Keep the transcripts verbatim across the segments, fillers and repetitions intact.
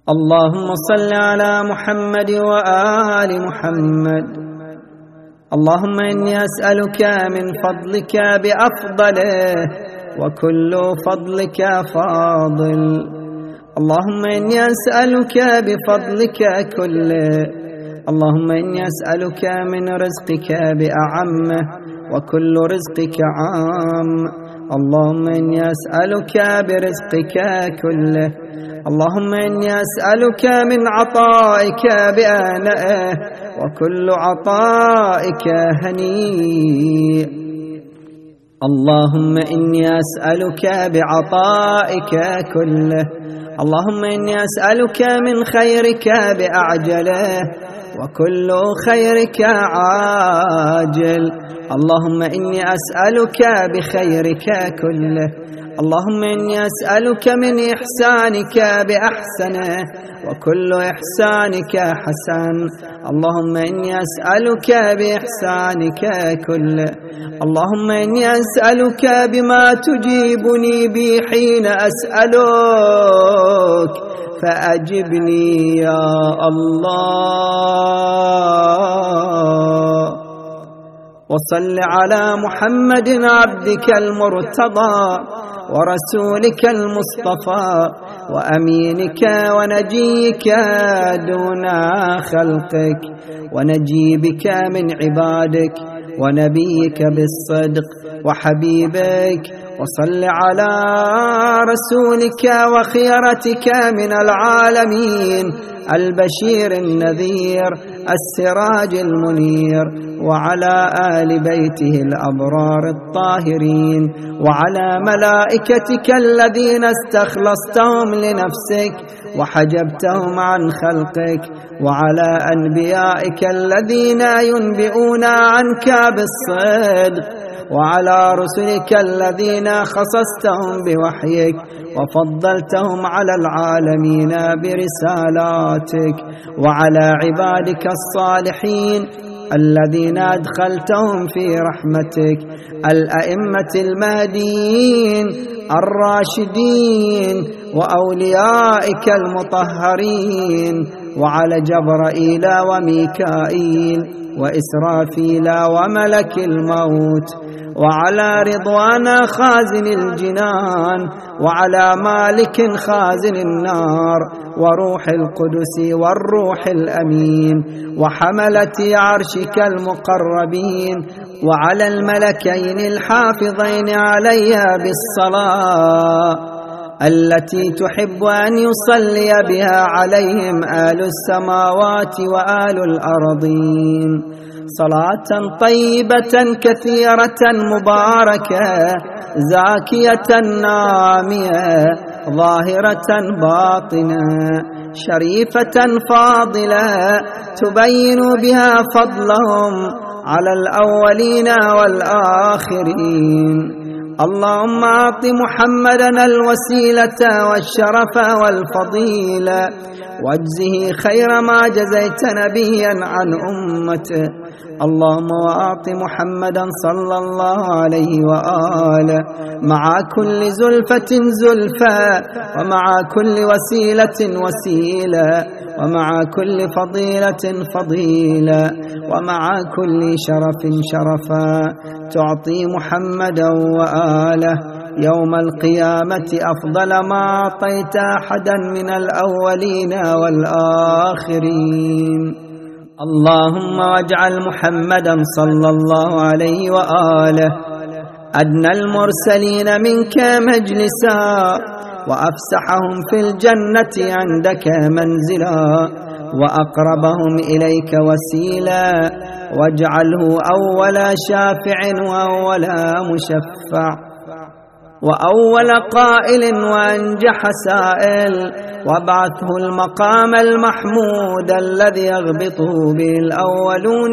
اللهم صل على محمد وآل محمد. اللهم إني أسألك من فضلك بأفضله، وكل فضلك فاضل. اللهم إني أسألك بفضلك كله. اللهم إني أسألك من رزقك بأعمه، وكل رزقك عام. اللهم إني أسألك برزقك كله. اللهم إني أسألك من عطائك بآنائه، وكل عطائك هنيء. اللهم إني أسألك بعطائك كله. اللهم إني أسألك من خيرك بأعجله، وكل خيرك عاجل. اللهم إني أسألك بخيرك كله. اللهم إني أسألك من إحسانك بأحسنه، وكل إحسانك حسن. اللهم إني أسألك بإحسانك كله. اللهم إني أسألك بما تجيبني به حين أسألك، فأجبني يا الله. وصل على محمد عبدك المرتضى، ورسولك المصطفى، وأمينك ونجيك دون خلقك، ونجيبك من عبادك، ونبيك بالصدق، وحبيبك. وصل على رسولك وخيرتك من العالمين، البشير النذير السراج المنير، وعلى آل بيته الأبرار الطاهرين، وعلى ملائكتك الذين استخلصتهم لنفسك وحجبتهم عن خلقك، وعلى أنبيائك الذين ينبئون عنك بالصدق، وعلى رسلك الذين خصصتهم بوحيك وفضلتهم على العالمين برسالاتك، وعلى عبادك الصالحين الذين أدخلتهم في رحمتك، الأئمة المهديين الراشدين، وأوليائك المطهرين، وعلى جبرائيل وميكائيل وإسرافيل وملك الموت، وعلى رضوان خازن الجنان، وعلى مالك خازن النار، وروح القدس والروح الأمين، وحملة عرشك المقربين، وعلى الملكين الحافظين علي بالصلاة التي تحب أن يصلي بها عليهم آل السماوات وآل الأرضين، صلاة طيبة كثيرة مباركة زاكية نامية ظاهرة باطنة شريفة فاضلة تبين بها فضلهم على الأولين والآخرين. اللهم أعط محمدا الوسيلة والشرف والفضيلة، واجزه خير ما جزيت نبيا عن أمته. اللهم وأعط محمدا صلى الله عليه وآله مع كل زلفة زلفة، ومع كل وسيلة وسيلة، ومع كل فضيلة فضيلة، ومع كل شرف شرفا، تعطي محمدا وآله يوم القيامة أفضل ما أعطيت أحدا من الأولين والآخرين. اللهم واجعل محمدا صلى الله عليه وآله أدنى المرسلين منك مجلسا، وأفسحهم في الجنة عندك منزلا، وأقربهم إليك وسيلا، واجعله أول شافع وأول مشفع، وأول قائل وأنجح سائل، وابعثه المقام المحمود الذي يغبطه به الأولون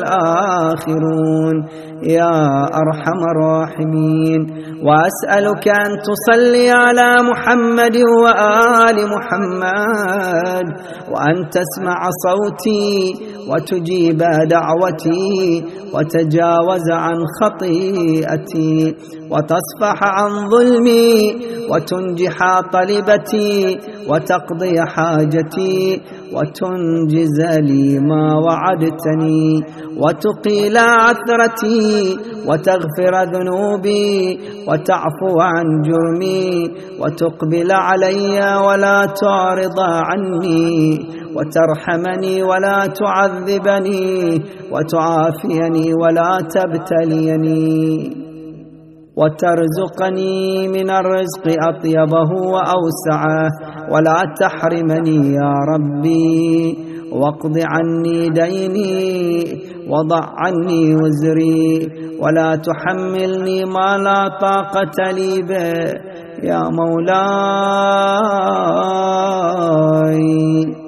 والآخرون يا أرحم الراحمين. وأسألك أن تصلي على محمد وآل محمد، وأن تسمع صوتي وتجيب دعوتي وتجاوز عن خطيئتي، وتصفح عن ظلمي وتنجح طلبتي وتقضي حاجتي وتنجز لي ما وعدتني وتقيل عثرتي وتغفر ذنوبي وتعفو عن جرمي وتقبل علي ولا تعرض عني وترحمني ولا تعذبني وتعافيني ولا تبتليني وترزقني من الرزق أطيبه وأوسعه ولا تحرمني يا ربي واقض عني ديني وضع عني وزري ولا تحملني ما لا طاقة لي به يا مولاي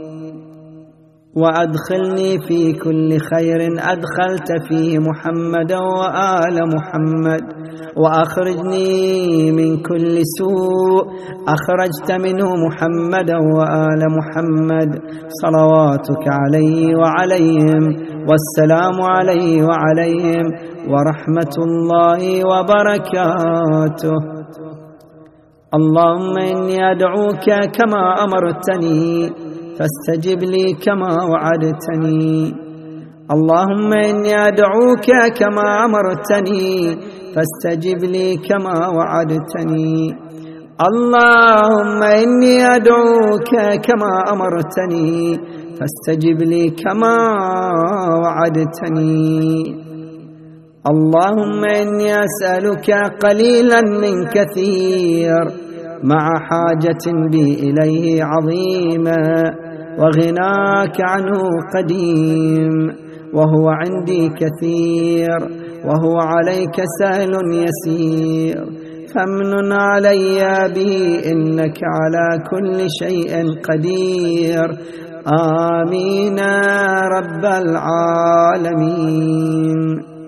وأدخلني في كل خير أدخلت فيه محمد وآل محمد وأخرجني من كل سوء أخرجت منه محمد وآل محمد صلواتك عليه وعليهم والسلام عليه وعليهم ورحمة الله وبركاته. اللهم إني أدعوك كما أمرتني فاستجب لي كما وعدتني. اللهم إني أدعوك كما أمرتني فاستجب لي كما وعدتني. اللهم إني أدعوك كما أمرتني فاستجب لي كما وعدتني. اللهم إني أسألك قليلا من كثير مع حاجة بي إليه عظيمة وغناك عنه قديم وهو عندي كثير وهو عليك سهل يسير فامنن علي به إنك على كل شيء قدير. آمين رب العالمين.